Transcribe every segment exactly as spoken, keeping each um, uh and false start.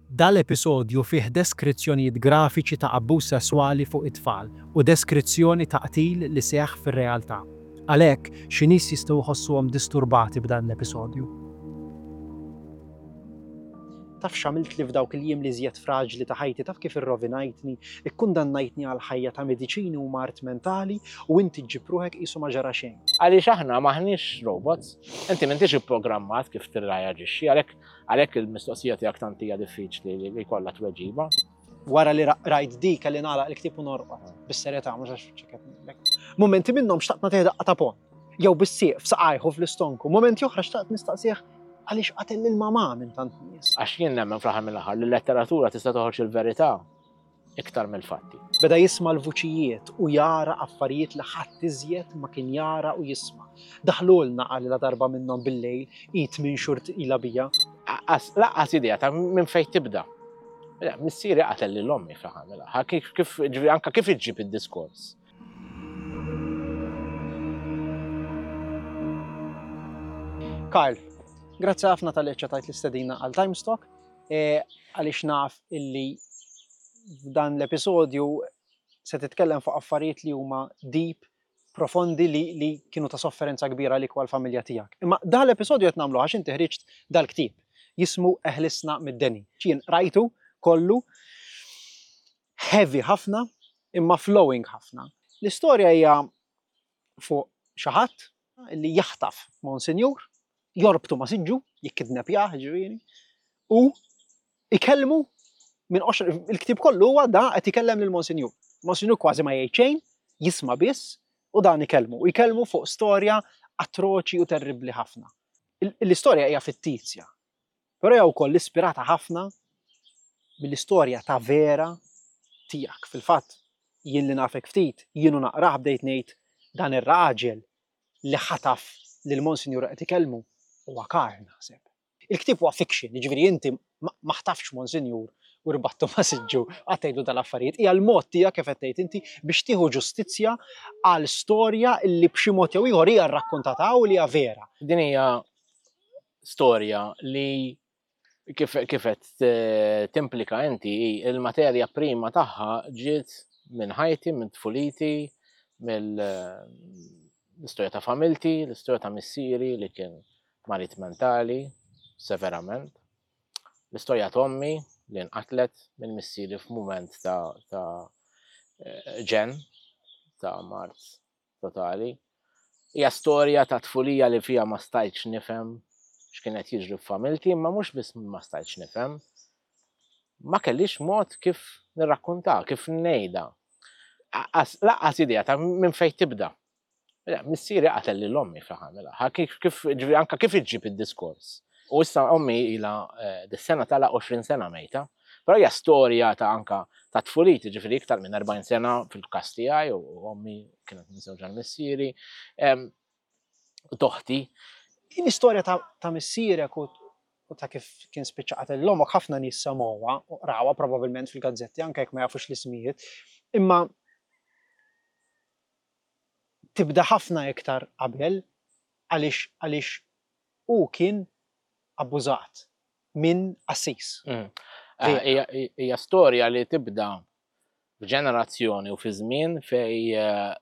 Dal-episodju fih deskrizzjonijiet grafiċi ta' abbuż sesswali fuq it-tfal u deskrizzjoni ta' qtil li seħħ fir-realtà. Għalhekk xi nies jistgħu jħossuhom disturbati b'dan l-episodju. Taf x'għamilt li f'dawk il-jiem li żjed fraġli ta' ħajti, taf kif irrovinajtni, ikkundannajtni għal ħajja ta' mediċini u mart mentali u inti ġġib ruħek qisu ma ġara xejn. Għaliex aħna maħniex robots, inti m'intix ipprogrammat kif tirreaġixxi, għalhekk għalhekk il-mistoqsija tiegħek tant hija diffiċli li jkollha tweġiba. Wara li rajt dik li nagħlaq il-ktieb u norqod bis-serjetà mhux għax ċekket. Mumenti minnhom xtaqt nagħtih daqqa ta' pont, jew bis-sieq f'saqajħu fl-istonku, momenti oħra xtaqt nistaqsih għaliex qatel il-mamà minn tant nies. Għax jien nemmen fl-aħħar mill-aħħar li l-letteratura tista' toħroġ il-verità iktar mill-fatti. Beda jisma' l-vuċijiet u jara affarijiet li ħadd iżjed ma kien jara u jisma'. Daħlulna qal la darba minnhom bil-lejl qiegħed minn xhur ilha bija. Laqqas idea ta' minn fejn tibda. Missieri qatel lil ommi fl-aħħar mill-aħħar. Kif anke kif iġġib id-diskors. Karl, grazzi ħafna tal-li ċċettajt l-istedina għal Timestock, għaliex naf illi f'dan l-episodju se titkellem fuq affarijiet li huma deep, profondi li, li kienu ta' sofferenza kbira li kwa l-familja tiegħek. Imma dan l-episodju qed nagħmlu għax inti ħriġt dal-ktieb jismu Eħlisna mid-Deni. Xien rajtu kollu heavy ħafna imma flowing ħafna. L-istorja hija fuq xi ħadd li jaħtaf Monsinjur, jorbtu ma' siġġu, jikkidnapjah ġifieri, u ikellmu minn il-ktieb kollu huwa da qed ikellem lil Monsinjur. Monsinjur kważi ma jgħid xejn, jisma' biss u dan ikellmu. U jkellmu fuq storja atroċi u terribbli ħafna. L-istorja hija fittizja, però hija wkoll ispirata ħafna mill-istorja ta' vera tiegħek. Fil-fatt jien li nafek ftit, jienu naqrah bdejt ngħid dan ir-raġel li ħataf lil Monsinjur qed ikellmu huwa Karl naħseb. Il-ktieb huwa fiction, jiġifieri inti ma ħtafx Monsinjur u rbattu ma' siġġu għattejdu dal-affarijiet. Hija l-mod tiegħek kif qed tgħid inti biex tieħu ġustizzja għal storja li b'xi mod jew ieħor hija rrakkontata u li hija vera. Din hija storja li kif qed timplika inti il-materja prima tagħha ġiet minn ħajti, minn tfuliti, mill-istorja ta' familti, l-istorja ta' missieri li kien marit mentali severament, l-istorja ta' ommi li nqatlet minn missieri f'mument ta' ta' ġen ta' mart totali. Hija storja ta' tfulija li fiha ma stajtx nifhem x'kienet jiġri f'familti, imma mhux biss ma stajtx nifhem, ma kellix mod kif nirrakkuntha, kif ngħidha. Laqqas idea ta' minn fejn tibda. Missieri qatel lil ommi fl-aħħar mill-aħħar, kif anke kif iġġib id-diskors. U issa ommi ilha dis-sena tagħlaq għoxrin sena mejta, però hija storja ta' anke ta' tfuliti, ġifieri iktar minn erbgħin sena fil-każ tiegħi u ommi kienet miżewġa l-missieri. Toħti. L-istorja ta' missierek u ta' kif kien spiċċa qatel l-omok ħafna nies semgħuha u rawha probabbilment fil-gazzetti anke jekk ma jafux l-ismijiet, imma tibda ħafna iktar qabel għaliex għaliex hu kien abbużat minn Assis. Hija storja li tibda f'ġenerazzjoni u fi żmien fej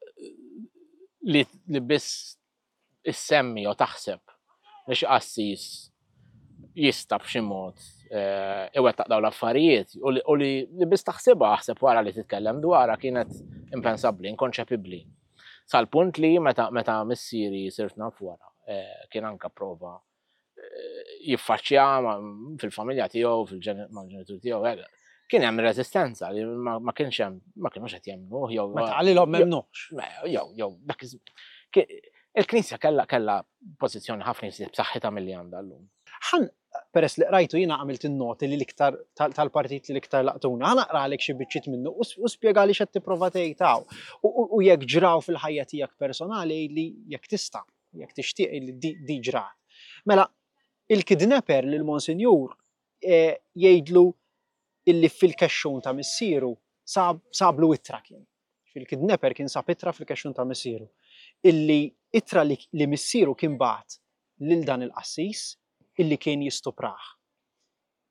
li biss issemmi u taħseb biex Assis jista' b'xi mod iwettaq dawn l-affarijiet u li biss taħsibha aħseb wara li titkellem dwarha kienet impensabbli, inkonċepibbli. Sal-punt li meta meta missieri sirt naf wara kien anke prova jiffaċċja fil-familja tiegħu, fil-ġenitur tiegħu, kien hemm reżistenza li ma kienx hemm ma kienux qed jemmnuh jew. Meta qalilhom m'hemmnux. Jew jew dak il-Knisja kellha kellha pożizzjoni ħafna jsib b'saħħitha milli għandha llum. Ħan peress li rajtu jiena għamilt in-noti li l-iktar tal-partit li l-iktar laqtuna, ħa naqralek xi biċċiet minnu u spjegali x'qed tipprova tgħidhaw. U jekk ġraw fil-ħajja tiegħek personali li jekk tista' jekk tixtieq li di ġrat. Mela il-kidnapper lil Monsinjur jgħidlu illi fil-kexxun ta' missieru sablu ittra kien. Fil-kidnapper kien sab ittra fil-kexxun ta' missieru. Illi ittra li missieru kien bagħat lil dan il-Qassis illi kien jistuprah.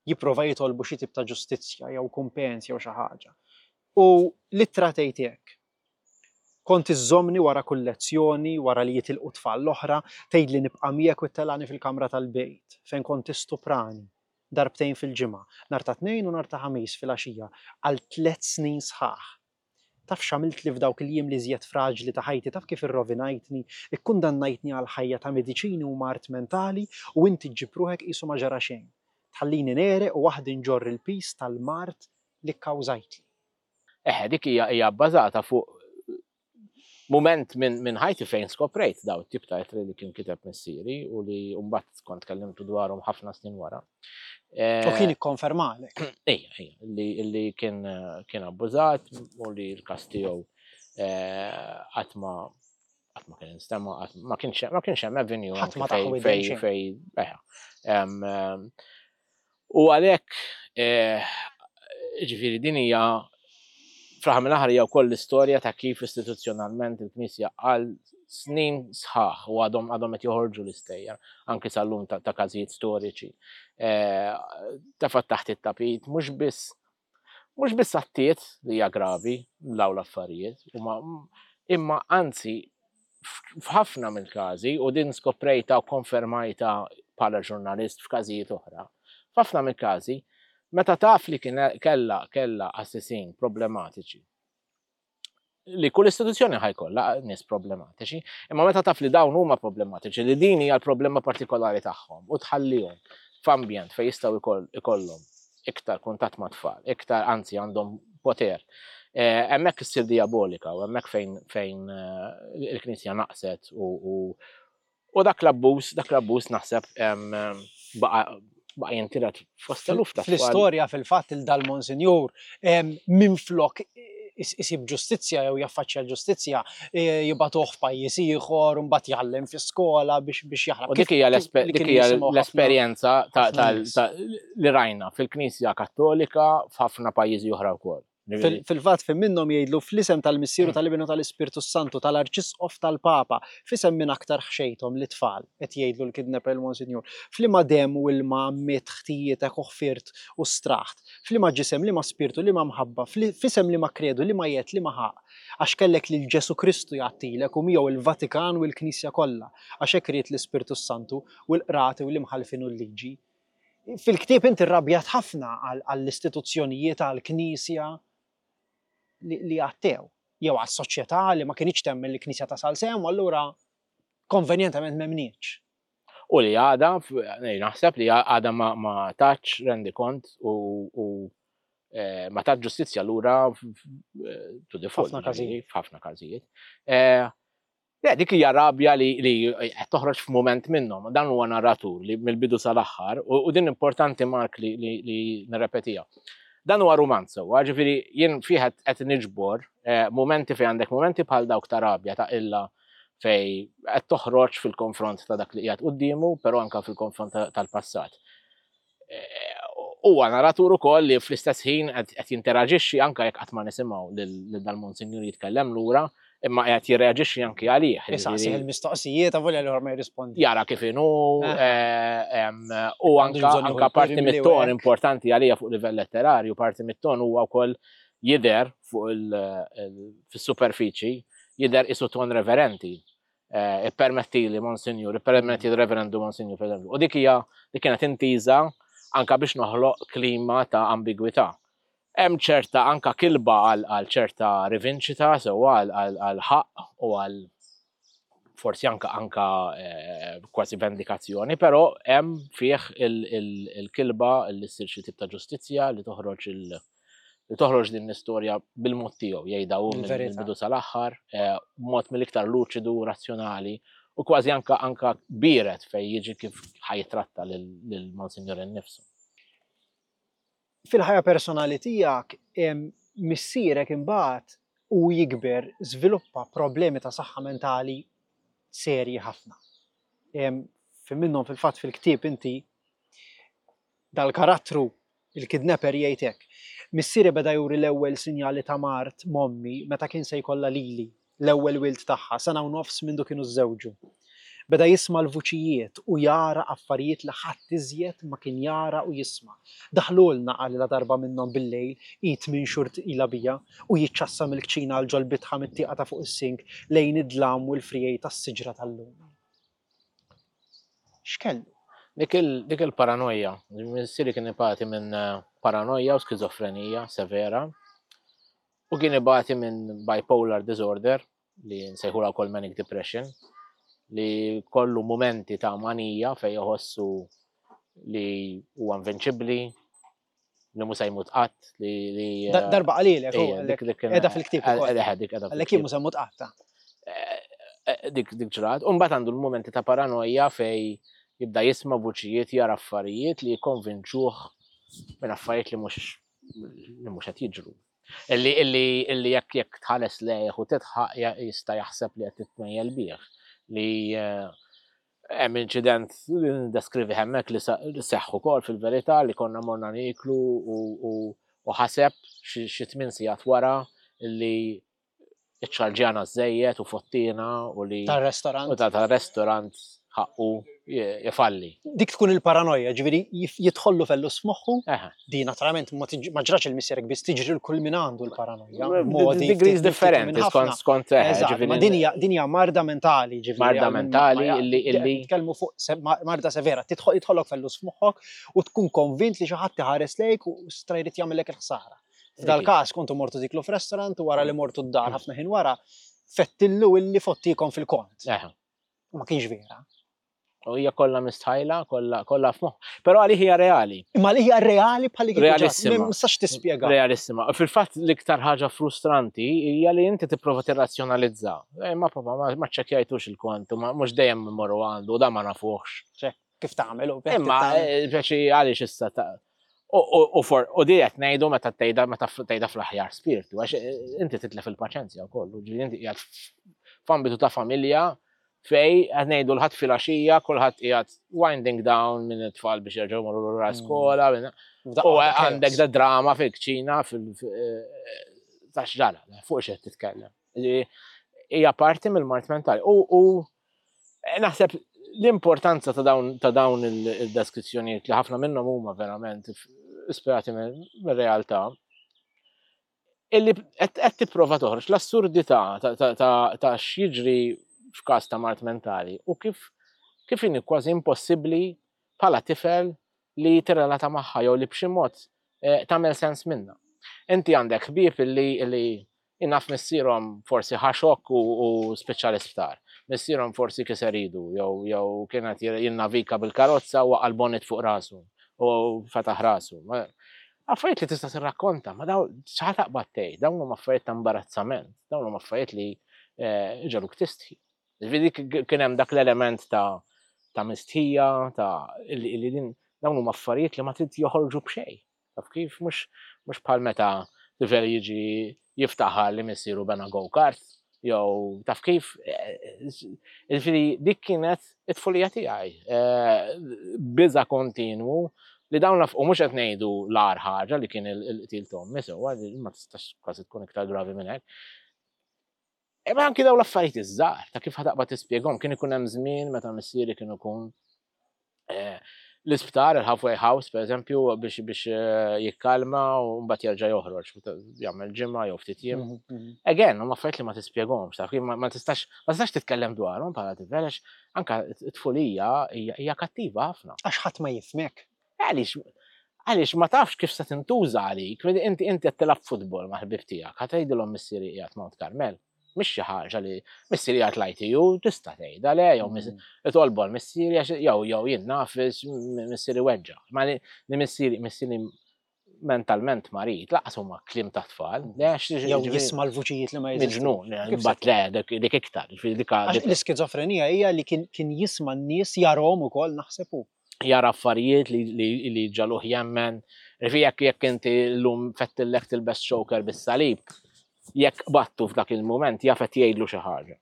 jipprova jitolbu xi tip ta' ġustizzja jew kumpens jew xi ħaġa. U littra tgħid hekk. Kont iżżommni wara kull lezzjoni, wara li jitilqu tfal l-oħra, tgħidli nibqa' miegħek u ttelgħani fil-kamra tal-bejt fejn kont tistuprani darbtejn fil-ġimgħa, nhar ta' tnejn u nhar ta' ħamis filgħaxija għal tliet snin sħaħ. Taf x'għamilt li f'dawk il-jiem li żjed fraġli ta' ħajti, taf kif irrovinajtni, ikkundannajtni għal ħajja ta' mediċini u mart mentali u inti ġġib ruħek qisu ma ġara xejn. Tħallini nereq u waħdi nġorr il-pis tal-mart li kkawżajtli. Eħe, dik hija hija bbażata fuq mument minn min ħajti fejn skoprejt daw it-tip ta' itri li kien kiteb missieri u li mbagħad kont tkellimtu dwarhom ħafna snin wara. U kien ikkonfermalek. Ejja, ejja, li li kien kien abbużat u li l-każ tiegħu qatt ma qatt ma kien instema' ma kienx ma kienx hemm avenue Ħadd ma taħu fej fej eħe. U għalhekk ġifieri din hija fraħa mill-aħħar hija wkoll l-istorja ta' kif istituzzjonalment il-Knisja għal snin sħaħ u għadhom għadhom qed joħorġu l-istejjer anke sal-lum ta' każijiet storiċi. Tefgħet taħt it-tapit mhux biss mhux biss għattiet li hija gravi law l-affarijiet, imma anzi f'ħafna mill-każi u din skoprejta u konfermajta bħala ġurnalist f'każijiet oħra. F'ħafna mill-każi meta taf li kella kella assassin problematiċi li kull istituzzjoni ħajkollha nies problematiċi, imma meta taf li dawn huma problematiċi li din hija l-problema partikolari tagħhom u tħallihom f'ambjent fejn jistgħu ikollhom iktar kuntatt ma' tfal, iktar anzi għandhom poter. Hemmhekk issir diabolika u hemmhekk fejn fejn il-Knisja naqset u u dak l-abbuż dak l-abbuż naħseb baqa' baqa' jintirat fost eluf ta' tfal. Fl-istorja fil-fatt il-dal Monsinjur minflok isib ġustizzja jew jaffaċċja l-ġustizzja jibgħatuh f'pajjiż ieħor u mbagħad jgħallem fi-skola biex biex jaħrab. U dik hija l-esperjenza li rajna fil-Knisja Kattolika f'ħafna pajjiżi oħra wkoll. Fil-fatt fejn minnhom jgħidlu fl-isem tal-Missieru tal-Ibnu tal-Ispirtu Santu tal-Arċisqof tal-Papa f'isem minn aktar ħxejthom l-tfal qed jgħidlu l-kidnapper il-Monsinjur. F'liema dem u ilma miet ħtijiet hekk ħfirt u straħt. F'liema ġisem liema spirtu liema mħabba, f'isem liema kredu liema jett liema ħaq. Għax kellek lil Ġesu Kristu jagħtilek u miegħu il-Vatikan u l-Knisja kollha. Għax hekk ried l-Ispirtu Santu u l-qrati u l-imħalfin u l-liġi. Fil-ktieb inti rrabjat ħafna għall-istituzzjonijiet għall-Knisja li għattew, jew għas-soċjetà li ma kienx temmen li Knisja tasal sehem u allura konvenjentament m'hemmniex. U li għada, naħseb li għada ma taċ rendi kont u ma taċ ġustizzja lura to default f'ħafna każijiet. Dik hija rabja li qed toħroġ f'mument minnhom, dan huwa narratur li mill-bidu sal-aħħar u din importanti Mark li nirrepetija. Dan huwa rumanza, ġifieri jien fih qed niġbor momenti fejn għandek momenti bħal dawk ta' rabja ta' illa fej qed toħroġ fil-konfront ta' dak li qiegħed qudiemu, però anke fil-konfront tal-passat. Huwa narratur ukoll li fl-istess ħin qed jinteraġixxi anke jekk qatt ma nisimgħu lil dal-Monsinjur jitkellem lura, imma qed jirreaġixxi anke għalih. Isaqsih il-mistoqsijiet avolja li ma jirrispondi. Jara kif inhu u anke parti mit-ton importanti għalija fuq livell letterarju, parti mit-ton huwa wkoll jidher fuq fis-superfiċi, jidher isu ton reverenti. Ippermettili Monsinjur, ippermetti l-Reverendu Monsinjur. U dik hija dik kienet intiża anke biex noħloq klima ta' ambigwità. Hemm ċerta anka kilba għal ċerta rivinċità sewwa għal ħaq u għal forsi anka anka kważi vendikazzjoni, però hemm fih il-kilba li ssir xi tip ta' ġustizzja li toħroġ li toħroġ din l-istorja bil-mod tiegħu jgħidha hu mill-bidu sal-aħħar, b'mod mill-iktar luċidu, razzjonali u kważi anka anka biret fejn jiġi kif ħajtratta lil Monsinjur innifsu. Fil-ħajja personali tiegħek missierek imbagħad u jikber żviluppa problemi ta' saħħa mentali serji ħafna. Fi minnhom fil-fatt fil-ktieb inti dal-karattru il-kidnapper jgħid hekk. Missieri beda juri l-ewwel sinjali ta' mart mommi meta kien se jkollha lili l-ewwel wild tagħha, sena u nofs mindu kienu żżewġu. Beda jisma' l-vuċijiet u jara affarijiet li ħadd iżjed ma kien jara u jisma'. Daħlulna għalila darba minnhom bil-lejl, qiegħed minn xhur tqila bija u jiċċassam il-kċina għal ġolbitħa mit-tieqa ta' fuq is-sink lejn id-dlam u l-frijej tas-siġra tal-lum. X'kellu? Dik il-paranoja, missieri kien ibati minn paranoja u skizofrenija severa u kien ibati minn bipolar disorder li nsejħula wkoll manic depression li kollu momenti ta' manija fejn joħossu li huwa invincibbli, li mhux se jmut qatt, li Darba qalilek qiegħda fil-ktieb ukoll. Għalhekk jien mhux se jmut qatt. Dik dik ġrat, u mbagħad għandu l-momenti ta' paranoja fejn jibda jisma' vuċijiet jara affarijiet li jikkonvinċuh minn affarijiet li mhux li mhux qed jiġru. Illi illi illi jekk jekk tħares lejh u titħaq jista' jaħseb li qed titmejjel bih. Li hemm inċident deskrivi hemmhekk li seħħ ukoll fil-verità li konna morna niklu u ħaseb xi tmien sigħat wara li iċċarġjana żejjed u fottina u li tar-restorant. U tar-restorant ħaqqu jifalli. Dik tkun il-paranoja, ġifieri jidħollu fellus f'moħħu. Di naturalment ma ġrax il-missierek biss tiġri l-kull min għandu l-paranoja. Degrees differenti skont skont Ma din hija marda mentali, ġifieri. Marda mentali illi illi nitkellmu fuq marda severa, tidħollok fellus f'moħħok u tkun konvint li xi ħadd iħares lejk u stra jrid jagħmellek il-ħsara. F'dal-każ kontu mortu tiklu f'restorant u wara li mortu d-dar ħafna ħin wara fettillu illi fottikom fil-kont. Ma kienx vera. U hija kollha mistħajla, kollha kollha f'moħħ. Però għalih hija reali. Imma li hija reali bħal kif Realissima. ma nistax tispjega. Realissima. Fil-fatt l-iktar ħaġa frustranti hija li inti tipprova tirrazzjonalizza. Ma papa ma ċċekkjajtux il-kont, ma mhux dejjem immorru għandu, da ma nafuhx. Kif tagħmel u Imma peċi għaliex issa ta' u di qed ngħidu meta tgħidha meta tgħidha fl-aħjar spiritu, għax inti titlef il-paċenzja wkoll. Inti qiegħed f'ambitu ta' familja fej qed ngħidu l-ħadd filgħaxija, kulħadd qiegħed winding down minn it-tfal biex jerġgħu morru lura skola. U għandek da drama fil-kċina fil tax ġara, fuq x'qed titkellem. Hija parti mill-mart mentali. U naħseb l-importanza ta' dawn ta' dawn il-deskrizzjonijiet li ħafna minnhom huma verament ispirati mir-realtà illi qed tipprova toħroġ l-assurdità ta' x'jiġri f'każ ta' mart mentali u kif kif inni kważi impossibbli bħala tifel li tirrelata magħha jew li b'xi mod tagħmel sens minnha. Inti għandek ħbieb illi illi innaf missierhom forsi ħaxok u spiċċa l-isptar. Missierhom forsi kiser idu jew jew kienet jinnavika bil-karozza u waqal bonnet fuq rasu u fetaħ rasu. Affarijiet li tista' tirrakkonta, ma daw x'ħa taqbad tgħid, dawn huma affarijiet ta' imbarazzament, dawn huma affarijiet li ġaluk tistħi. Ġifieri kien hemm dak l-element ta' ta' mistħija, ta' li din dawn huma affarijiet li ma trid joħorġu b'xejn. Taf kif mhux mhux bħal meta tifel jiġi jiftaħ li missieru bena go-kart, jew taf kif ġifieri dik kienet it-tfulija tiegħi. Biża' kontinwu li dawn u mhux qed ngħidu l-agħar ħaġa li kien il-qtil Tommy, sewwa ma tistax kważi tkun iktar gravi minn hekk. Imma anki dawn l-affarijiet iż-żgħar ta' kif ħataqbad tispjegahom kien ikun hemm żmien meta missieri kien ikun l-isptar, il-halfway house, pereżempju, biex biex jikkalma u mbagħad jerġa' joħroġ jagħmel ġimgħa jew ftit jiem. Again, huma affarijiet li ma tispjegahomx, taf kif ma tistax ma tistax titkellem dwarhom bħala tifel għax anke t-tfulija hija kattiva ħafna. Għax ħadd ma jifhmek. Għaliex għaliex ma tafx kif se tintuża għalik, inti inti qed tilgħab futbol ma' ħbieb tiegħek, ħadd tgħidilhom missieri qiegħed Mount Carmel. Mhix xi ħaġa li missieri qiegħed l-I T U tista' tgħidha le jew itolbu l-missieri jew jew jien nafis missieri weġġa'. Ma li missieri missieri mentalment marit, laqas huma kliem ta' tfal. Jew jisma' l-vuċijiet li ma jiġnu. Mbagħad le dik iktar. L-iskizofrenija hija li kien jisma' n-nies jarahom ukoll naħseb hu. Jara affarijiet li ġaluh jemmen. Jekk jekk inti llum fettillek tilbes choker bis-salib, jekk battu f'dak il-moment jafet jgħidlu xi ħaġa.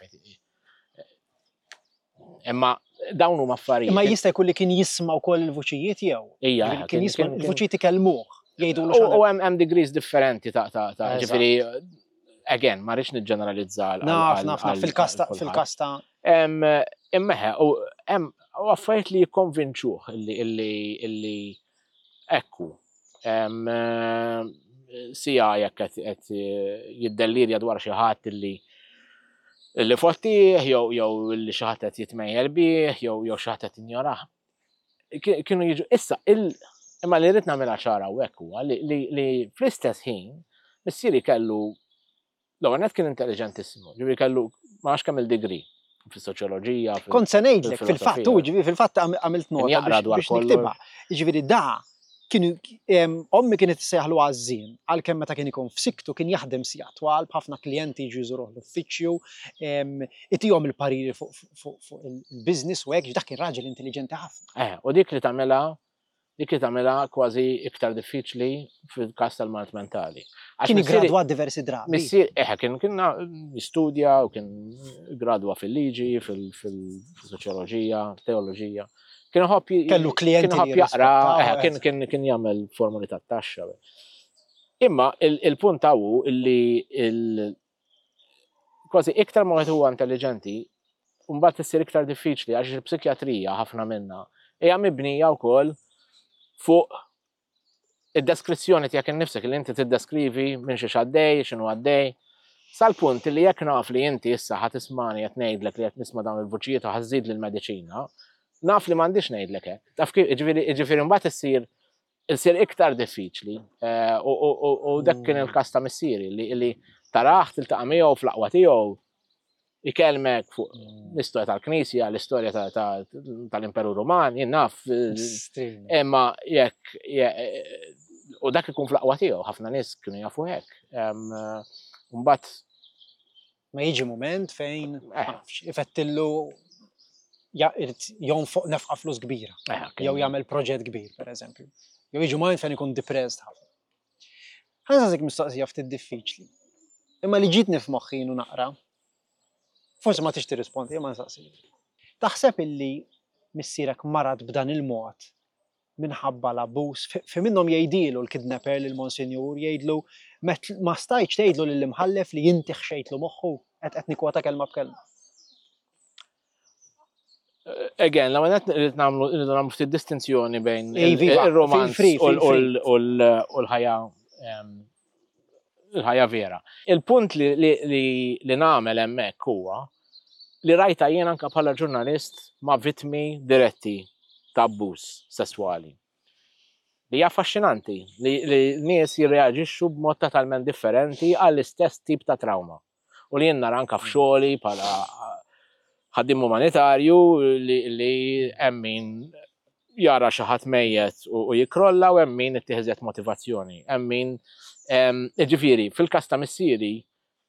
Imma dawn huma affarijiet. Imma jista' jkun li kien jisma' wkoll il-vuċijiet jew. Ija. Kien jisma' il-vuċijiet ikellmuh, jgħidulu xi U hemm hemm degrees differenti ta' ta' ġifieri again, ma rridx niġġeneralizza għal- Naf, għal- naf, naf, għal- fil-kasta, għal kulħadd. fil-kasta. Em, Immeħe, u hemm u affarijiet li jikkonvinċuh illi illi illi ekku. Em, eh, Sija jekk qed qed jiddellirja dwar xi ħadd illi illi fottih, jew jew illi xi ħadd qed jitmejjel bih, jew jew xi ħadd qed injorah. Ki- Kienu jiġu issa il imma li rrid nagħmilha ċara hawnhekk huwa li li li fl-istess ħin missieri kellu l-ewwel nett kien intelligentissimu, ġifieri kellu ma nafx kemm il-degree fis-soċjoloġija. fil- Kont se ngħidlek, fil-filosofija. fil-fatt, u ġifieri fil-fatt għam- għamilt nota jaqra biex dwar biex kollu. niktibha. Ġifieri da kienu em, ommi kienet tissejħlu għażin, għalkemm meta kien ikun f'siktu kien jaħdem sija twal b'ħafna klijenti jiġu jżuruh l-uffiċċju, em, itihom il-pariri fuq fuq- fuq il-business u hekk, dak kien raġel intelligenti ħafna. Eh, u dik li tagħmilha dik li tagħmilha kważi iktar diffiċli fil-każ tal-mart mentali. Għax Kien missieri- igradwat diversi drabi. Missier, eħe, kien kien jistudja u kien gradwa fil-liġi, fil-soċjoloġija, teoloġija. Kien ħobb j- Kellu klijenti kien li ħobb jaqra, jirrispettaw, eħe, eh. kien kien kien jagħmel formuli tat-taxxa. Imma il- il-punt hawu illi il kważi iktar ma huwa intelligenti, u mbagħad issir iktar diffiċli għax il-psikjatrija ħafna minnha hija mibnija wkoll fuq id-deskrizzjoni tiegħek innifsek li inti tiddeskrivi minn xi għaddej, x'inhu għaddej. Sal-punt li jekk naf li inti issa ħadd tismani qed ngħidlek li qed nisma' dawn il-vuċijiet u ħażid lill-mediċina, naf li m'għandix ngħidlek hekk. Taf kif jiġifieri jiġifieri mbagħad issir issir iktar diffiċli. Eh, u- u- u- U dak kien il-każ ta' missieri li li taraħ tiltaqa' miegħu fl-aqwa tiegħu ikellmek fuq l-istorja tal-Knisja, l-istorja ta- ta- tal-Imperu Ruman, jien naf. eh, Imma jekk je- u dak ikun fl-aqwa tiegħu, ħafna nies kienu jafu hekk. Em, eh, Mbagħad Ma jiġi moment fejn Eh. ma nafx, ifettillu ja- irid jonfoq nefqa flus kbira. eh, kien- Jew jagħmel proġett kbir, pereżempju. Jew jiġu moment fejn ikun depressed ħafna. Ħansasek mistoqsija ftit diffiċli. Imma li ġitni f'moħħi u naqra, forsi ma tix tirrispondi, imma nsaqsi. Taħseb illi missierek marad b'dan il-mod minħabba l-abbuż, fi fi minnhom jgħidilu l-kidnapper lil Monsinjur jgħidlu "Met- ma stajtx tgħidlu lill-imħallef li inti ħxejtlu moħħu qed qed nikkwota kelma b'kelma. Again, la għanet rrid namlu rridu nagħmlu ftit distinzjoni bejn Ej, il- viva, il-romanz feel free, u l- feel u l- u l- u l-ħajja em, il-ħajja vera. Il-punt li li li li nagħmel hemmhekk huwa li rajta jien anke bħala ġurnalist ma' vittmi diretti ta' abbuż sesswali. Li hija affaxxinanti li li nies jirreaġixxu b'mod totalment differenti għall-istess tip ta' trauma. U li jien nara anke f'xogħli bħala ħaddim umanitarju li li hemm min jara xi ħadd mejjed u u jikrolla u hemm min ittieħed motivazzjoni. Hemm min em, ġifieri fil-każ ta' missieri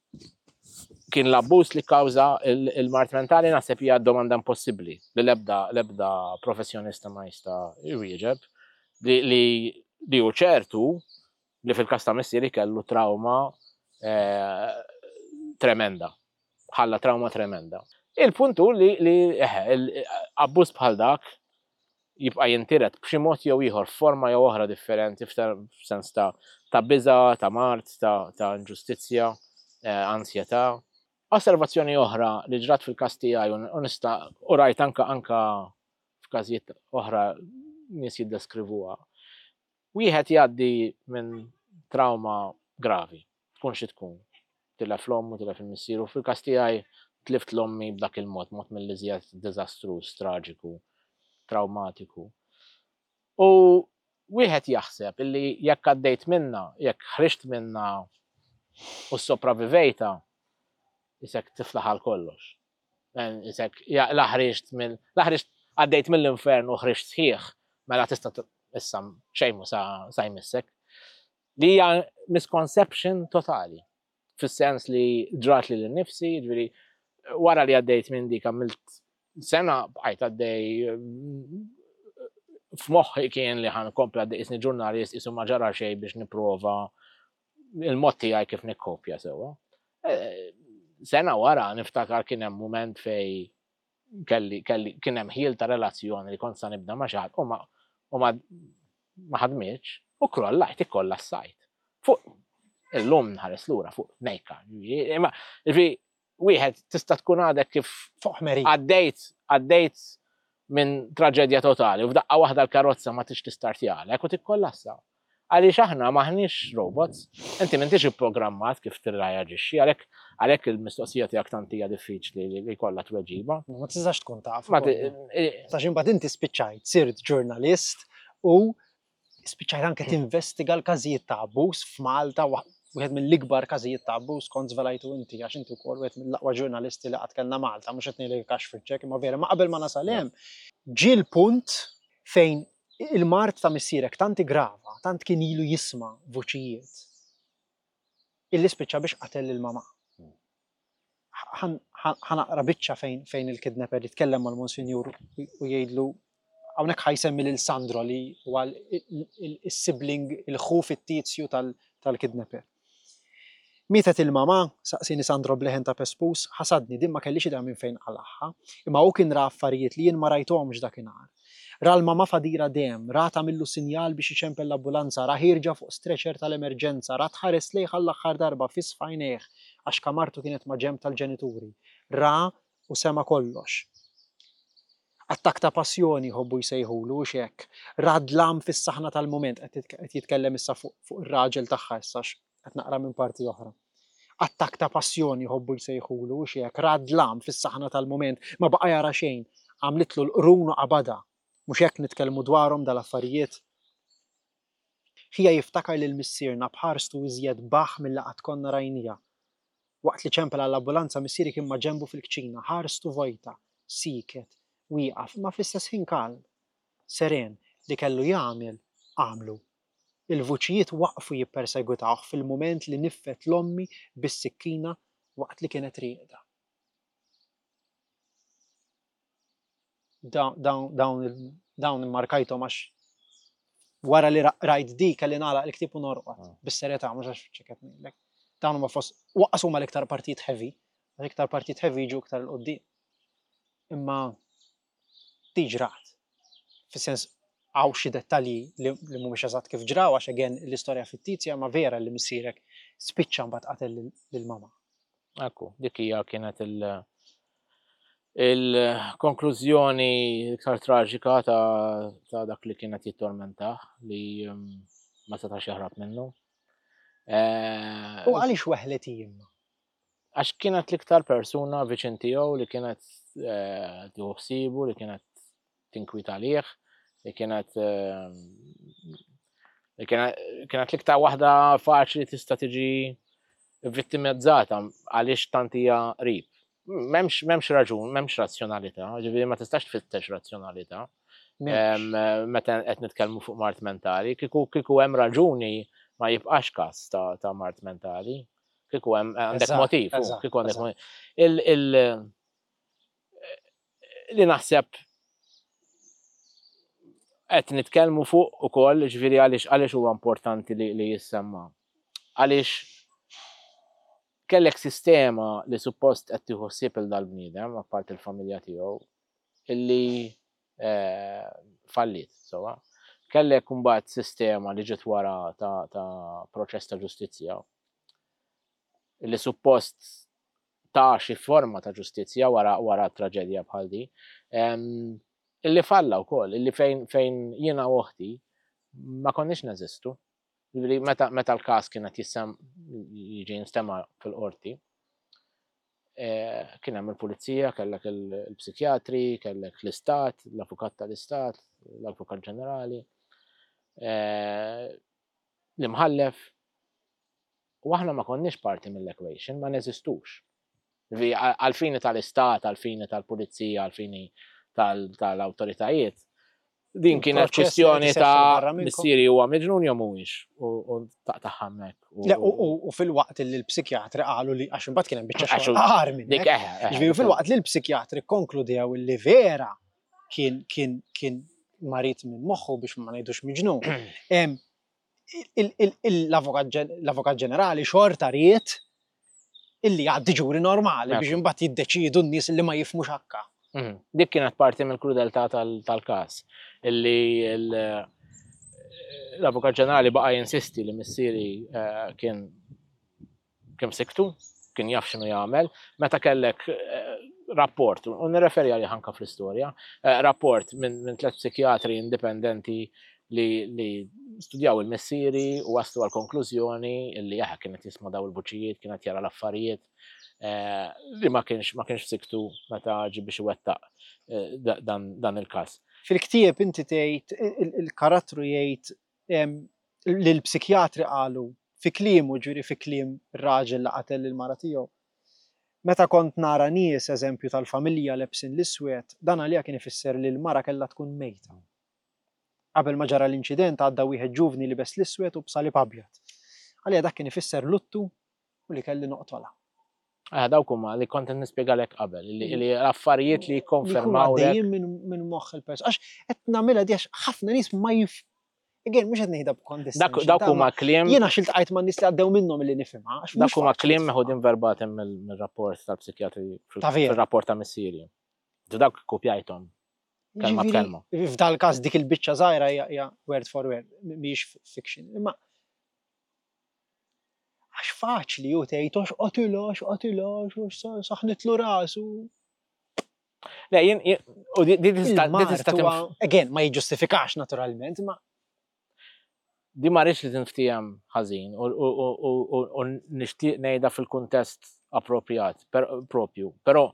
kien l-abbuż li kkawża il- il-mart mentali naħseb hija domanda impossibbli li l-ebda l-ebda professjonista ma jista' jwieġeb li li li hu ċertu li fil-każ ta' missieri kellu trauma eh, tremenda. Ħalla trauma tremenda. Il-punt hu li li eħe, il- abbuż bħal dak jibqa' jintiret b'xi mod jew ieħor f'forma jew oħra differenti f'ter- f'sens ta' ta' biża, ta' mart, ta' ta' inġustizzja, eh, ansjetà. Osservazzjoni oħra li ġrat fil-każ tiegħi u nista' u rajt anka anka f'każijiet oħra nies jiddeskrivuha. Wieħed jgħaddi minn trauma gravi, tkun xi tkun. Tilef l-ommu, tilef il-missier u fil-każ tiegħi tlift l-ommi b'dak il-mod, mod mill-iżjed diżastruż, traġiku, traumatiku. U wieħed jaħseb illi jekk għaddejt minna, jekk ħriġt minna u sopravvivejta, isek tiflaħ għal kollox. Men isek ja, la ħriġt mill la ħriġt għaddejt mill-infern u ħriġt sħiħ, mela tista' t- issa xejn sa sa jmissek. Li hija misconception totali. Fis-sens li ġrat li l-nifsi, ġifieri wara li għaddejt minn dik għamilt sena bqajt għaddej mm, f'moħħi kien li ħan kompli għaddej isni ġurnalist isu ma ġara xejn biex nipprova il-mod tiegħi kif nikkopja sewwa. Eh, Sena wara niftakar kien hemm mument fej kelli kelli kien hemm ħiel ta' relazzjoni li kont sa nibda ma' xi ħadd u ma u ma ma ħadmitx u krollajt ikollassajt. Fuq illum nħares lura fuq nejka. Imma wieħed tista' tkun għadek kif Fuq ħmeri. għaddejt għaddejt minn traġedja totali u f'daqqa waħda l-karozza ma tix tistartjalek u tikkollassa. Għaliex aħna maħniex robots, inti m'intix ipprogrammat kif tirreaġixxi, għalhekk għalhekk il-mistoqsija tiegħek tant hija diffiċli li jkollha tweġiba. Ma tistax tkun taf. Ma Tax imbagħad inti spiċċajt sirt ġurnalist u spiċċajt anke tinvestiga l-każijiet ta' abbuż f'Malta, wieħed mill-ikbar każijiet ta' abbuż kont żvelajtu inti għax inti wkoll wieħed mill-aqwa ġurnalisti li qatt kellna Malta, mhux qed ngħidlek kax fiċċek, imma vera ma qabel ma nasal hemm. Ġie l-punt fejn il-mart ta' missierek tant grava, tant kien ilu jisma' vuċijiet illi spiċċa biex qatel il-mama. Ħanaqra biċċa fejn fejn il-kidnapper jitkellem mal-Monsinjur u jgħidlu hawnhekk ħajsemmi lil Sandro li huwa il-sibling il-ħuf it-tizju tal-kidnapper. Mietet il-mama, saqsini Sandro bleħen ta' pespus, ħasadni din ma kellix idea minn fejn qalaħħa, imma hu kien ra affarijiet li jien ma rajthomx dakinhar. Ra l-mama fadira dem, ra tagħmillu sinjal biex iċempel l-ambulanza, ra ħirġa fuq stretcher tal-emerġenza, ra tħares lejh għall-aħħar darba fis fajnejh għax kamartu kienet ma' ġenb tal-ġenituri. Ra u sema kollox. Attak ta' passjoni ħobbu jsejħulu u hekk. Ra dlam fis-saħna tal-mument qed jitkellem issa fuq ir-raġel tagħha issa qed naqra minn parti oħra. Attak ta' passjoni ħobbu jsejħulu u hekk. Ra dlam fis-saħna tal-mument ma baqa' jara xejn, għamlitlu l-qrun u qabada. Mhux hekk nitkellmu dwarhom dal-affarijiet. Ħija jiftakar lil missierna bħarstu iżjed baħ mill-laqgħat konna rajnija. Waqt li ċempel għall-ambulanza missieri kien ma' ġenbu fil-kċina, ħarstu vojta, siket, wieqaf, ma fl-istess ħin kalm, seren li kellu jagħmel għamlu. Il-vuċijiet waqfu jippersegwitawh fil-mument li niffet l-ommi bis-sikkina waqt li kienet rieqda. Dawn immarkajthom għax wara li rajt di kelli nagħlaq l-ktieb u norqod bis-serjetà mhux għax ċekket ngħidlek. Dawn huma fost waqqas huma l-iktar partijiet heavy, l-iktar partijiet heavy jiġu iktar l-qudiem. Imma tiġrat. Fis-sens għaw xi dettalji li mhumiex eżatt kif ġraw għax again l-istorja fittizja ma vera li missierek spiċċa mbagħad qatel lill-mama. Ekku, dik hija kienet il- il-konklużjoni iktar traġika ta' dak li kienet jittormentaħ li ma setax jaħrab minnu. U għaliex weħlet jimma? Għax kienet l-iktar persuna viċin tiegħu li kienet tieħu ħsibu, li kienet tinkwita għalih, li kienet li kienet l-iktar waħda faċli tista' tiġi vittimizzata għaliex tant hija qrib. M'hemmx raġun, m'hemmx razzjonalità, ġifieri ma tistax tfittex razzjonalità. Meta qed nitkellmu fuq mart mentali, kieku hemm raġuni ma jibqax każ ta' mart mentali. Kieku hemm għandek motiv, kieku għandek motiv. Li naħseb qed nitkellmu fuq ukoll ġifieri għaliex għaliex huwa importanti li jissemma. Għaliex kellek sistema li suppost qed tieħu ħsieb il dal-bniedem apart il-familja tiegħu illi fallit, sewwa. Kellek imbagħad sistema li ġiet wara ta' proċess ta' ġustizzja illi suppost ta' xi forma ta' ġustizzja wara traġedja bħal di, illi falla wkoll, illi fejn jiena u oħti ma konniex neżistu. Meta l-każ kien qed jiġi nstema' fil-qorti, kien hemm il-pulizija, kellek il-psikjatri, kellek l-istat, l-avukat tal-istat, l-avukat ġenerali, l-imħallef, u aħna ma konniex parti mill-equation, ma neżistux. Għalfini tal-istat, għalfini tal-pulizija, għalfini tal-awtoritajiet, din kienet kwestjoni ta' missieri huwa miġnun jew mhuwiex u taqtaħħamek. U fil-waqt li l-psikjatri qalu li għax imbagħad kien hemm biċċa xogħol aħar minn hekk. Ġifieri fil-waqt li l-psikjatri konkludew li vera kien kien kien marit minn moħħu biex ma ngħidux miġnun. L-avukat ġenerali xorta ried illi jgħaddi ġuri normali biex imbagħad jiddeċiedu n-nies li ma jifhmux hakka. Dik kienet parti mill-krudeltà tal-każ illi l-avukat ġenerali baqa' jinsisti li missieri kien kien siktu, kien jaf x'inhu jagħmel, meta kellek rapport, u nirreferi għalih anke fl-istorja, rapport minn minn tliet psikjatri indipendenti li li studjaw il-missieri u waslu għal konklużjoni li jaħ kienet jisma' daw il-vuċijiet, kienet jara l-affarijiet li ma kienx ma kienx siktu meta ġi biex iwettaq dan il-każ. Fil-ktieb inti tgħid il-karattru jgħid li l-psikjatri qalu fi kliemu ġifieri fi kliem ir-raġel li qatel il-mara tiegħu. Meta kont nara nies eżempju tal-familja lebsin l-iswed, dan għalija kien ifisser li l-mara kellha tkun mejta. Qabel ma ġara l-inċident għadda wieħed ġuvni libes l-iswed u b'salib abjad. Għalija dak kien ifisser luttu u li kelli noqtolha. Ah, dawk huma li kont nisspjegalek qabel, li affarijiet li jikkonfermaw dejjem minn moħħ il-persuna. Għax qed nagħmilha di għax ħafna nies ma jif. Again, mhux qed ngħidha b'kondescension. Dawk huma kliem. Jiena xiltqajt ma' nies li għaddew minnhom milli nifhimha. Dak huma kliem meħudin verbatim mill-rapport tal-psikjatri fil-rapport ta' missieri. Dawk kopjajthom. Kelma b'kelma. F'dal każ dik il-biċċa żgħira hija word for word, mhijiex fiction. Imma għax faċli u tgħid għax qotilha, qotilha, saħnitlu rasu. Le, jien u di tista' again ma jiġġustifikax naturalment, imma di ma rridx li tinftiem ħażin u nixtieq ngħidha fil-kuntest appropjat propju. Però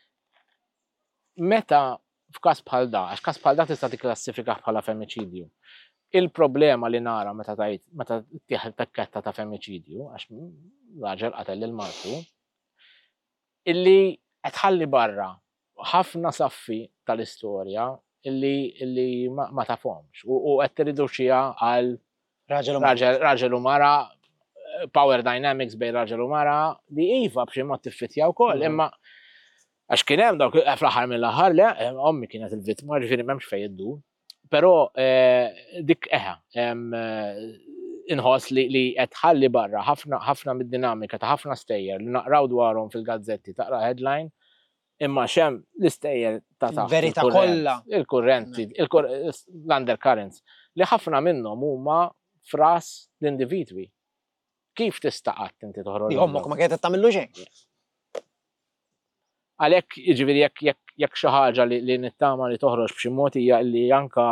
meta f'każ bħal da, għax każ bħal da tista' tikklassifikah bħala femiċidju. Il-problema li nara meta tgħid meta tieħed tekketta ta' femiċidju għax raġel qatel il-martu illi qed ħalli barra ħafna saffi tal-istorja illi ma tafhomx u qed tiriduċiha għal raġel u mara, power dynamics bejn raġel u mara li iva b'xi mod tiffitja wkoll, imma għax kien hemm dawk fl-aħħar mill-aħħar le, ommi kienet il-vittma, ġifieri m'hemmx fejn iddur. Però dik eħa inħoss li qed ħalli barra ħafna mid-dinamika ta' ħafna stejjer li naqraw dwarhom fil-gazzetti taqra headline imma xem l-istejjer ta' taħt il-verità kollha, il-kurrenti, l-undercurrents li ħafna minnhom huma fras l-individwi. Kif tista' qatt inti toħroġ? Ommok ma kienet tagħmillu xejn. Għalhekk jiġifieri jekk jekk xi ħaġa li nittama li toħroġ b'xi mod hija li anke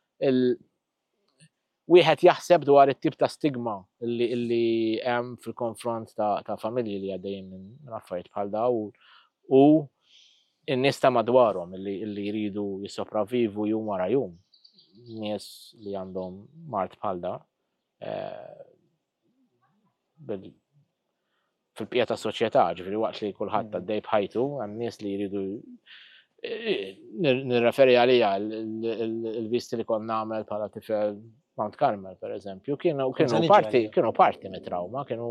wieħed jaħseb dwar it-tip ta' stigma li hemm fil-konfront ta' familji li għaddejjin minn affarijiet bħal dawn u n-nies ta' madwarhom li jridu jissopravvivu jum wara jum. Nies li għandhom mart bħal da fil-bqija ta' soċjetà, ġifieri waqt li kulħadd għaddej bħajtu, hemm nies li jridu nirreferi għalija l-visti li kont nagħmel bħala tifel Mount Carmel, pereżempju, kienu parti kienu parti mit-trauma, kienu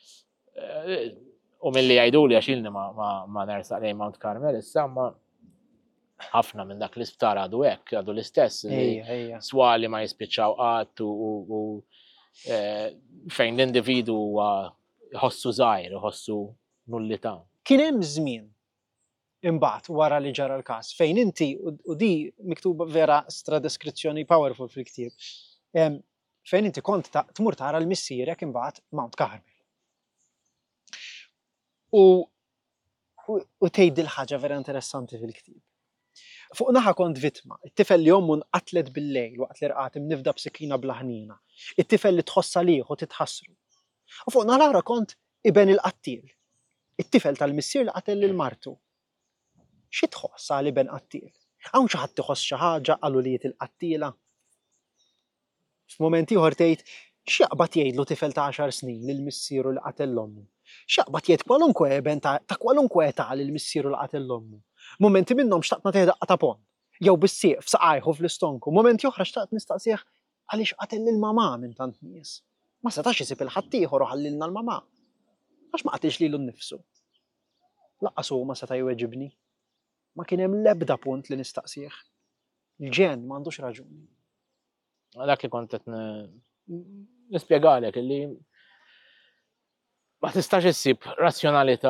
u milli jgħiduli għax ilni ma nersaq lejn Mount Carmel, issa ma ħafna minn dak l-isptar għadu hekk, għadu l-istess li swali ma jispiċċaw qatt u fejn l-individu iħossu żgħir, iħossu nullità. Kien hemm żmien imbagħad wara li ġara l-każ fejn inti u di miktuba vera stra deskrizzjoni powerful fil-ktieb. Fejn inti kont tmur tara l-missierek imbagħad Mount Carmel. U u tgħidil ħaġa vera interessanti fil-ktieb. Fuq naħa kont vittma, it-tifel li ommu nqatlet bil-lejl waqt li rqat imnifda b'sikkina blaħnina, it-tifel li tħossa liħ u titħassru. U fuq naħa kont iben il-qattil, it-tifel tal-missier li qatel lil-martu. Xi tħoss għal iben qattil? Hawn xi ħadd iħoss xi ħaġa qalu li il-qattila. F'mument ieħor tgħid x'jaqbad jgħidlu tifel ta' għaxar snin lill-missieru li qatel l-ommu. X'jaqbad jgħid kwalunkwe eben ta' kwalunkwe età lill-missieru li qatel l-ommu. Momenti minnhom xtaqt nagħtih daqqa ta' pon, jew bis-sieq f'saqajħu fl-istonku, momenti oħra xtaqt nistaqsih għaliex qatel lill-mamà minn tant nies. Ma setax isib il-ħadd ieħor u ħallilna l-mamà. Għax ma qatilx lilu nnifsu. Laqqas hu ma seta' jweġibni. Ma kien hemm l-ebda punt li nistaqsih. Il-ġen m'għandux raġuni. Dak li kont qed nispjegalek illi ma tistax issib razzjonalità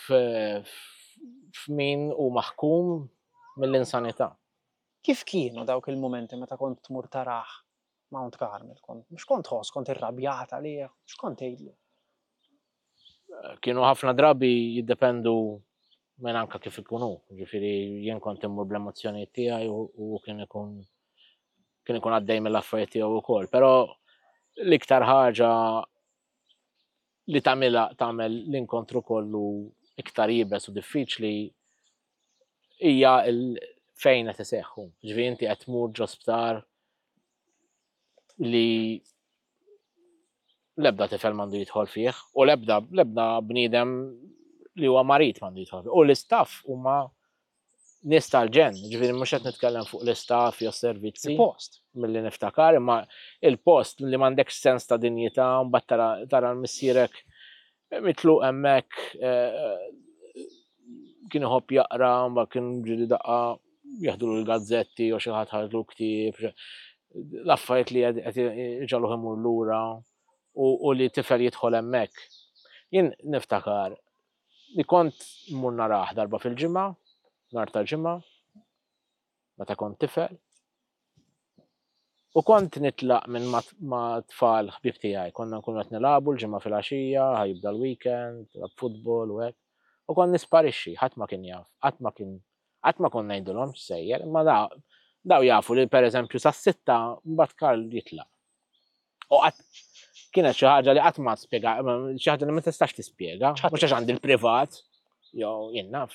f'min hu maħkum mill-insanità. Kif kienu dawk il-momenti meta kont tmur tarah Mount Carmel? Mhux kont tħoss, kont irrabjata għalih, x'kont tgħidlu? kienu ħafna drabi jiddependu minn anka kif ikunu. Ġifieri jien kont immur bl-emozzjonijiet tiegħi u kien ikun kien ikun għaddej mill-affarijiet tiegħu wkoll. Però l-iktar ħaġa li tagħmilha tagħmel l-inkontru kollu iktar jibes u diffiċli hija fejn qed iseħħu. Ġifieri inti qed tmur ġo sptar li l-ebda tifel m'għandu jidħol fih u l-ebda l-ebda bniedem li huwa marit m'għandu jidħol fih. U l-istaff huma nies tal-ġen, ġifieri mhux qed nitkellem fuq l-istaff jew servizzi. Il-post. Milli niftakar, imma il-post li m'għandekx sens ta' dinjità mbagħad tara tara l-missierek mitluq hemmhekk kien iħobb jaqra mbagħad kien ġieli daqqa jaħdulu l-gazzetti jew xi ħadd ħarġlu ktieb, l-affarijiet li qed iġalluh imur lura u li tifel jidħol hemmhekk. Jien niftakar li kont mmur narah darba fil-ġimgħa, nhar tal-ġimgħa, meta kont tifel. U kont nitlaq minn ma' tfal ħbieb tiegħi, konna nkunu qed nilagħbu l-ġimgħa fil-għaxija, ħajibda l-weekend, nilgħab futbol u hekk. U kont nisparixxi, ħadd ma kien jaf, qatt ma kien qatt ma konna ngħidulhom x'sejjer, imma daw jafu li pereżempju sas-sitta mbagħad Karl jitlaq. U qatt kienet xi ħaġa li qatt ma spjega, xi ħaġa li ma tistax tispjega, mhux għax għandi l-privat, jew jien naf.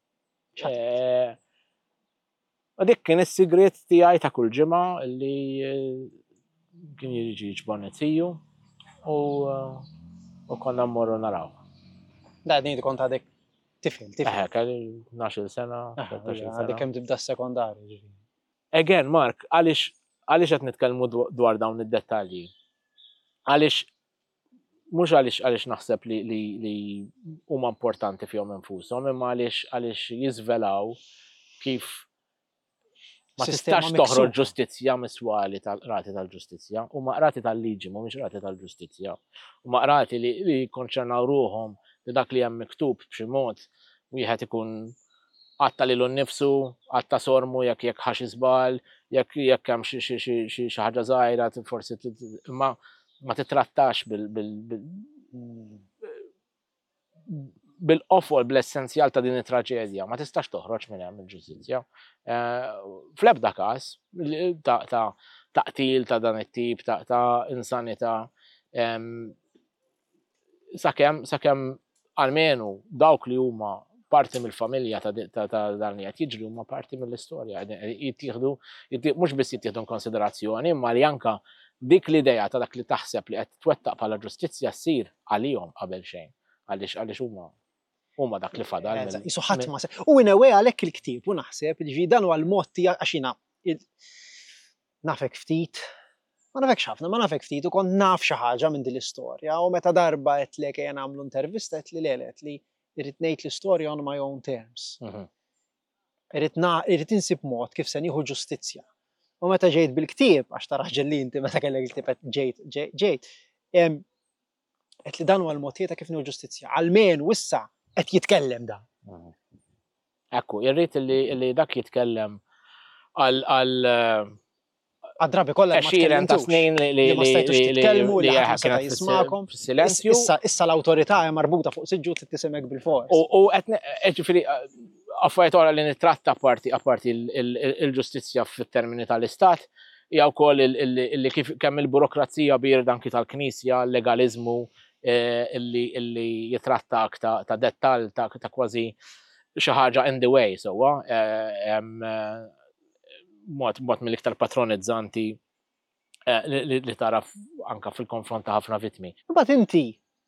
U dik kien is-sigriet tiegħi ta' kull ġimgħa li kien jiġi jiġbor tiju u konna mmorru naraw. Da din kont għadek tifel, tifel. Eħe, kelli tnax-il sena, tlettax-il sena. Għadek kemm tibda s-sekondarju. Again, Mark, għaliex għaliex qed nitkellmu dwar dawn id-dettalji. Għaliex mhux għaliex għaliex naħseb li li li huma importanti fihom infushom, imma għaliex għaliex jiżvelaw kif ma tistax toħroġ ġustizzja miswali tal-qrati tal-ġustizzja, huma qrati tal-liġi mhumiex qrati tal-ġustizzja. Huma qrati li li jikkonċernaw ruhom li dak li hemm miktub b'xi mod wieħed ikun għatta lilu nnifsu, għatta sormu jekk jekk ħax żball, jekk jekk hemm xi ħaġa żgħira forsi imma ma titrattax bil-qofol, bl-essenzjal ta' din it-traġedja, ma tistax toħroġ minn hemm il-ġustizzja. Fl-ebda każ ta' taqtil ta' dan it-tip ta' insanità sakemm sakemm almenu dawk li huma parti mill-familja ta' dan li qed jiġri huma parti mill-istorja. Jittieħdu mhux biss jittieħdu konsiderazzjoni, imma li anke dik l-idea ta' dak li taħseb li qed twettaq bħala ġustizzja ssir għalihom qabel xejn. Għaliex għaliex huma huma dak li fadal. Isu ħadd ma u inewwej għalhekk il-ktieb u naħseb li dan huwa l-mod tiegħek għax jiena nafek ftit, ma nafekx ħafna, ma nafek ftit u kont naf xi ħaġa minn din l-istorja u meta darba qed lek ejja nagħmlu intervista qed li lelet li irrid ngħid l-istorja on my own terms. Irrid insib mod kif se nieħu ġustizzja. U meta ġejt bil-ktieb, għax tara ġelli inti meta kellek il-ktieb ġejt ġejt, qed li dan huwa l-mod tiegħek kif nieħu ġustizzja. Almenu issa qed jitkellem dan. Ekku, irrid li dak jitkellem għal għad-drabi kollha għexieren ta' snin li ma stajtux titkellmu li ħadd seta' jismakom. Silenzju. Issa l-awtorità hija marbuta fuq siġġu trid tisimek bil-fors. U qed ġifieri affarijiet oħra li nittratta apparti apparti il-ġustizzja fit-termini tal-istat hija wkoll illi kif kemm il-burokrazija birda anki tal-Knisja, l-legaliżmu illi jitrattak ta' dettall ta' kważi xi ħaġa in the way sewwa mod mill-iktar patronizzanti li tara anke fil-konfront ta' ħafna vittmi. Imbagħad inti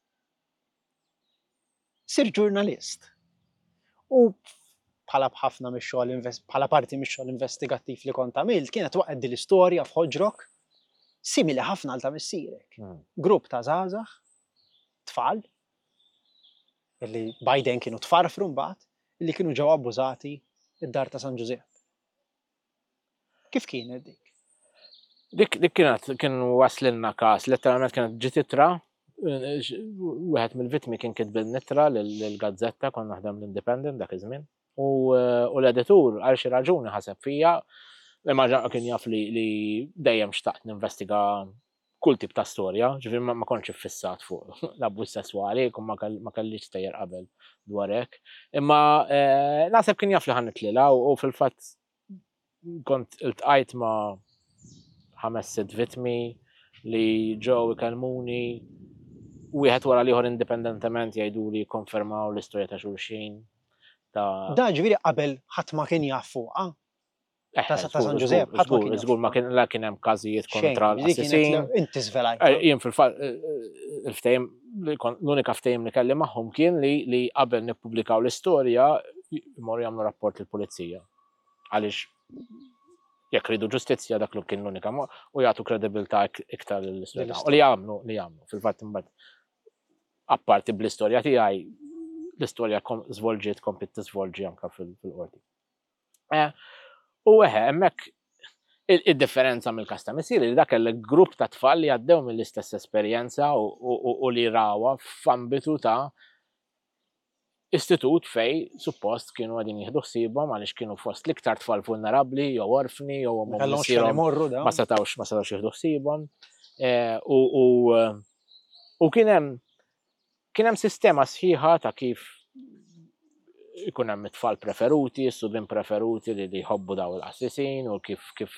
sir ġurnalist u bħala bħafna mix-xogħol bħala parti mix-xogħol investigattiv li kont għamilt kienet waqgħet din l-istorja f'Ħoġrok simili ħafna għal ta' missierek. Grupp ta' żgħażagħ, tfal, illi bajden kienu tfarfru mbagħad, illi kienu ġew abbużati id-dar ta' San Giuseppe. Kif kienet dik? Dik dik kienet kien waslilna każ, letteralment kienet ġiet ittra, wieħed mill-vittmi kien kitbel nittra lill-gazzetta kont naħdem l-Independent dak iż-żmien. U l-editur għal xi raġuni ħaseb fija, imma kien jaf li dejjem xtaqt ninvestiga kull tip ta' storja, ġifieri ma kontx iffissat fuq l-abbuż sesswali, kun ma kellix tejjer qabel dwar hekk. Imma naħseb kien jaf li ħanitlilha u fil-fatt kont iltqajt ma' ħames sitt vittmi li ġew ikellmuni wieħed wara l-ieħor indipendentement jgħiduli jikkonfermaw l-istorja ta' xulxin. Da ġifieri qabel ħadd ma kien jaf fuqha. Ta' San Giuseppe, ħadd ma kien żgur ma kien la kien hemm każijiet kontra l-assassin. Inti żvelajt. Jien fil-fatt il-ftehim l-unika ftehim li kelli magħhom kien li qabel nippubblikaw l-istorja jmorru jagħmlu rapport lill-pulizija. Għaliex jekk ridu ġustizzja dak li kien l-unika u jagħtu kredibilità iktar lill-istorja. U li jagħmlu li jagħmlu fil-fatt imbagħad apparti bl-istorja tiegħi l-istorja żvolġiet kompli tiżvolġi anke fil-qorti. U eħe, hemmhekk id-differenza mill-każ ta' missieri li dak il-grupp ta' tfal li għaddew mill-istess esperjenza u li rawha f'ambitu ta' istitut fej suppost kienu għadin jieħdu ħsiebhom għaliex kienu fost l-iktar tfal vulnerabbli jew orfni jew ma setgħux ma setgħux jieħdu ħsiebhom. U kien hemm kien hemm sistema sħiħa ta' kif ikun hemm it-tfal preferuti, student preferuti li jħobbu daw il-qassisin u kif kif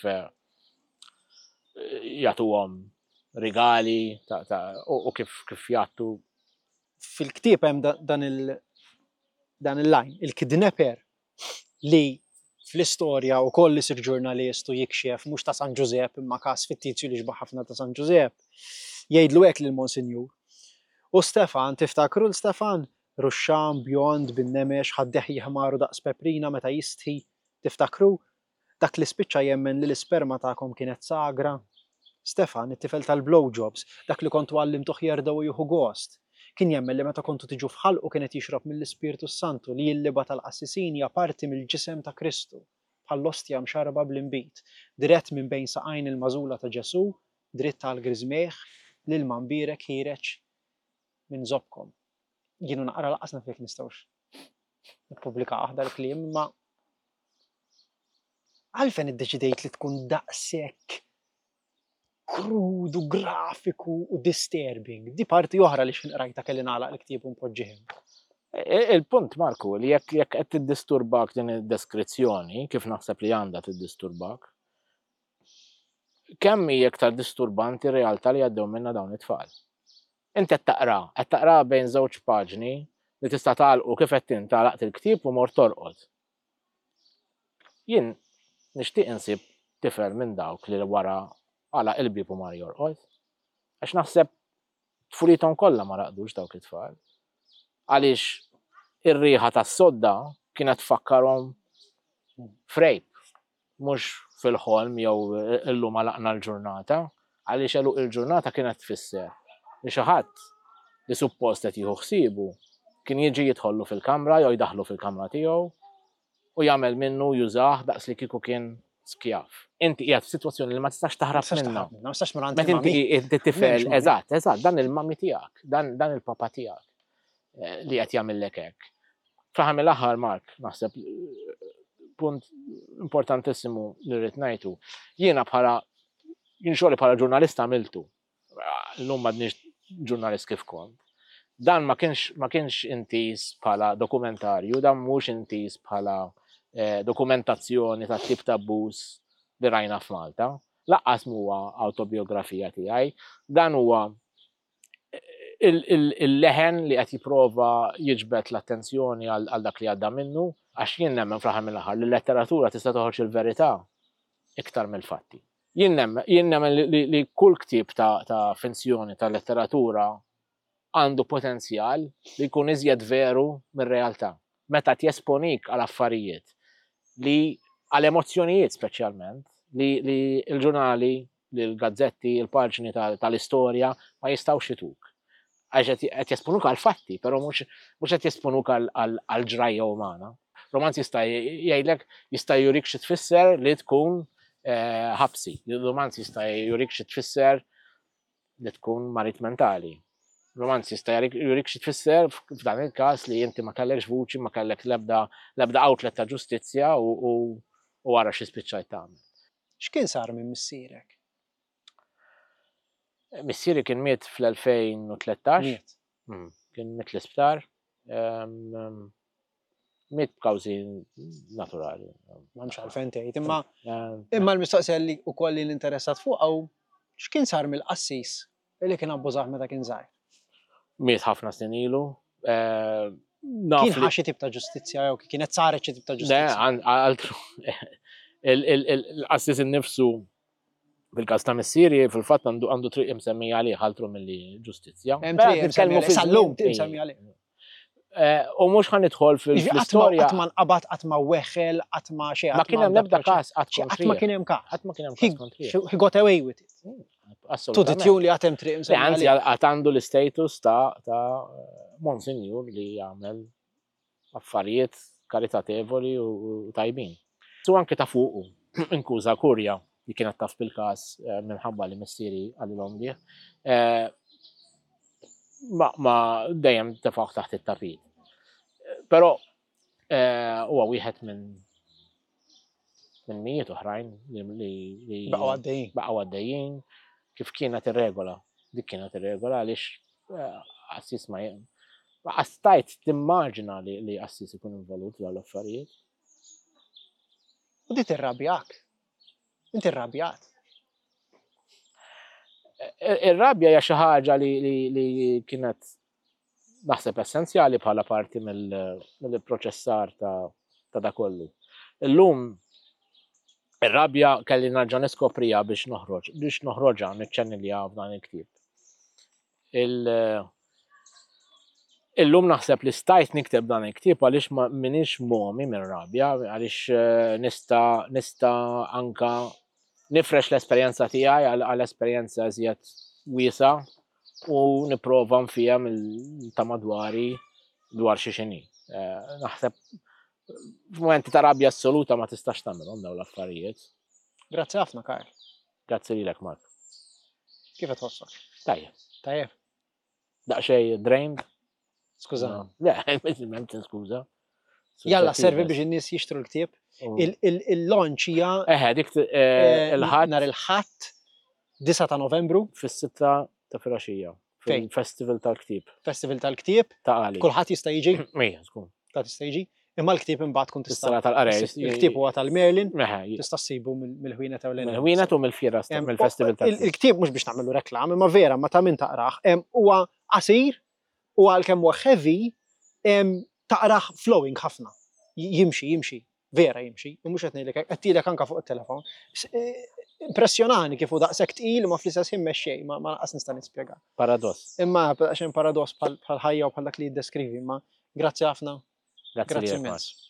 jagħtuhom rigali u kif kif jagħtu. Fil-ktieb hemm dan il dan il-line, il-kidnapper li fl-istorja wkoll isir ġurnalist u jikxef mhux ta' San Giuseppe imma każ fittizju li xbaħ ħafna ta' San Giuseppe, jgħidlu hekk lill-Monsinjur. U Stefan, tiftakru l-Stefan? Ruxxan, bjond, bin-nemex, ħaddeħ jihmaru daqs peprina meta jistħi, tiftakru? Dak li spiċċa jemmen li l-isperma tagħkom kienet sagra. Stefan, it-tifel tal-blowjobs, dak li kontu għallimtuh jerda u jieħu gost. Kien jemmen li meta kontu tiġu fħalqu kienet jixrob mill-Ispirtu Santu li l-liba tal-qassisin hija parti mill-ġisem ta' Kristu, bħall-ostja mxarba bl-inbit, dirett minn bejn saqajn il-mażula ta' Ġesu, dritt tal-Griżmieħ, lil Manbirek ħireġ minn żobkom. Jienu naqra laqas naf jekk nistgħux nippubblika aħda l-kliem, ma għalfejn iddeċidejt li tkun daqshekk krudu, grafiku u disturbing. Di parti oħra li xinqrajta kelli nagħlaq l-ktieb u npoġġihom. Il-punt, Marku, li jekk jekk qed tiddisturbak din id-deskrizzjoni, kif naħseb li għandha tiddisturbak, kemm hi iktar disturbanti r-realtà li għaddew minnha dawn it-tfal. Inti qed taqra, qed taqra bejn żewġ paġni li tista' tagħlqu kif qed tagħlaq il-ktieb u mor torqod. Jien nixtieq insib tifel minn dawk li wara għalaq il-bieb u mar jorqod. Għax naħseb tfulithom kollha ma raqdux dawk it-tfal. Għaliex ir-riħa tas-sodda kienet tfakkarhom frejb, mhux fil-ħolm jew illum għalaqna l-ġurnata, għaliex għaluq il-ġurnata kienet tfisser li xi ħadd li suppost qed jieħu ħsiebu kien jiġi jidħollu fil-kamra jew jdaħlu fil-kamra tiegħu u jagħmel minnu jużah daqs li kieku kien skjaf. Inti qiegħed f'sitwazzjoni li ma tistax taħrab minnha. Ma tistax marant Meta inti tifel, eżatt, eżatt, dan il-mammi tiegħek, dan dan il-papa tiegħek li qed jagħmellek hekk. Fl-aħħar mill-aħħar Mark, naħseb punt importantissimu li rrid ngħidu. Jiena bħala jien xogħli bħala ġurnalista għamiltu. Llum m'għadniex ġurnalist kif kont. Dan ma kienx ma kienx intis bħala dokumentarju, dan mhux intis bħala dokumentazzjoni ta' tip ta' abbuż li rajna f'Malta. Laqqas huwa autobiografija tiegħi, dan huwa il-leħen li qed jipprova jiġbed l-attenzjoni għal dak li għadda minnu, għax jien nemmen fl-aħħar mill-aħħar li l-letteratura tista' toħroġ il-verità iktar mill-fatti. Jien nemmen li kull ktieb ta' finzjoni ta' letteratura għandu potenzjal li jkun iżjed veru mir-realtà. Meta tjesponik għal affarijiet li għal emozzjonijiet speċjalment li l-ġurnali, li l-gazzetti, il-paġni tal-istorja ma jistgħux jituk. Għax qed jesponuk għal fatti, però mhux qed jesponuk għal ġrajja umana. Romanz jista' jgħidlek jista' jurik xi tfisser li tkun ħabsi. Romanz jista' jurik xi tfisser li tkun marit mentali. Romanz jista' jurik xi tfisser f'dan il-każ li inti ma kellekx vuċi, ma kellek l-ebda outlet ta' ġustizzja u wara xi spiċċajt tagħmel. X'kien sar minn missierek? Missieri kien miet fl-elfejn u tlettax. Miet. Mm, Kien miet l-isptar. Em, em, Miet b'kawżi naturali. M'hemmx għalfejn tgħid, imma Eh, imma l-mistoqsija li wkoll li l-interessat fuq hawn x'kien sar mill-qassis li kien abbużat meta kien żgħir? Miet ħafna snin ilu. eh, naf Kien li- ħa xi tip ta' ġustizzja jew kienet saret xi tip ta' Le, ġustizzja? għan- altru. Il- il- il- L-qassis innifsu fil-każ ta' missieri fil-fatt għandu għandu triq imsemmi għalih altru milli ġustizzja. Hemm Beh, triq nitkellmu imsemmi fi għalih, sal-lum żmien- triq imsemmi għalih. Eh, U mhux ħanidħol fil- Jiġri qatt ma- fl-istorja. qatt ma nqabad, qatt ma weħel, qatt ma xejn. Ma qatt kien hemm l-ebda proċess- każ qatt xi- Qatt ma kontrija. kien hemm każ. Qatt ma kien hemm He każ kontrija. he got away with it. To the Assolutament. tune li għatem triq Le, imsemmi anzi, għalih. għat għandu l-status ta' ta' Monsinjur li jagħmel affarijiet karitatevoli u u tajbin. Su anke ta' fuqu, inkuża Kurja li kienet taf bil-każ eh, minħabba li missieri għalilhom bih. eh, Ma ma dejjem tefaħ taħt it-tapit. Però eh, huwa wieħed minn minn mijiet oħrajn li li- li Baqgħu għaddejjin. baqgħu għaddejjin kif kienet ir-regola. Dik kienet ir-regola għaliex eh, assis ma jem. Ma għastajt timmaġina li li assis ikun involut dawn l-affarijiet. U di tirrabjak. Inti rrabjat. Ir- Ir-rabja hija xi ħaġa li li li kienet naħseb essenzjali bħala parti mill- mill-proċessar ta' ta' da kollu. Illum ir-rabja kelli nerġa' niskoprija biex noħroġ, biex noħroġha niċċennilja f'dan il-ktieb. Il- Illum naħseb li stajt nikteb dan il-ktieb għaliex ma minix momi minn rabja, għaliex eh, nista nista anka nifresh l-esperjenza tiegħi għal għal esperjenza eżjed wiesa u nipprova nfija mill ta' madwari dwar xi xini. Eh, Naħseb f'momenti ta' rabja assoluta ma tistax tagħmelhom dawn l-affarijiet. Grazzi ħafna, Karl. Grazzi lilek, Mark. Kif qed tħossok? Tajjeb. Tajjeb. Daqsxejn drained? Skuża. Le, m'hemm skuża. Jalla, servi biex in-nies jixtru l-ktieb. U- Il- il- Il-launch hija Eħe, dik eh, eh, il-ħadd nhar il-ħadd disa ta' Novembru, fis-sitta ta' filgħaxija Fejn? fil-Festival tal-Ktieb Festival tal-Ktieb, ta' Għali. kulħadd jista' jiġi, Mija, skun. ta' tista' jiġi, imma l-ktieb imbagħad tkun tista' Is-sala tal-Qarej. Il-ktieb huwa tal-Merlin, Meħe, tista' ssibu mill- mill-ħwienet ewlenin. mill-ħwienet u mill-fjera sta- Em, mill-Festival il- tal-Ktieb. Il-ktieb mhux biex nagħmlu reklam, imma vera ma ta' min taqrah, em, huwa qasir u għalkemm huwa heavy, em, taqrah flowing ħafna. J- Jimxi, jimxi, vera jimxi, u mhux qed ngħidlek hekk, qed ngħidlek anke fuq it-telefon. S- eh, Impressjonani kif hu daqshekk tqil ma fl-istess ħin mexxej, ma ma naqas nista' nispjega. Paradoss. Imma għaxin paradoss bħal bħal ħajja u bħal dak li jiddeskrivi, ma grazzi ħafna, Grazzi grazzi lilek, Mark. immens.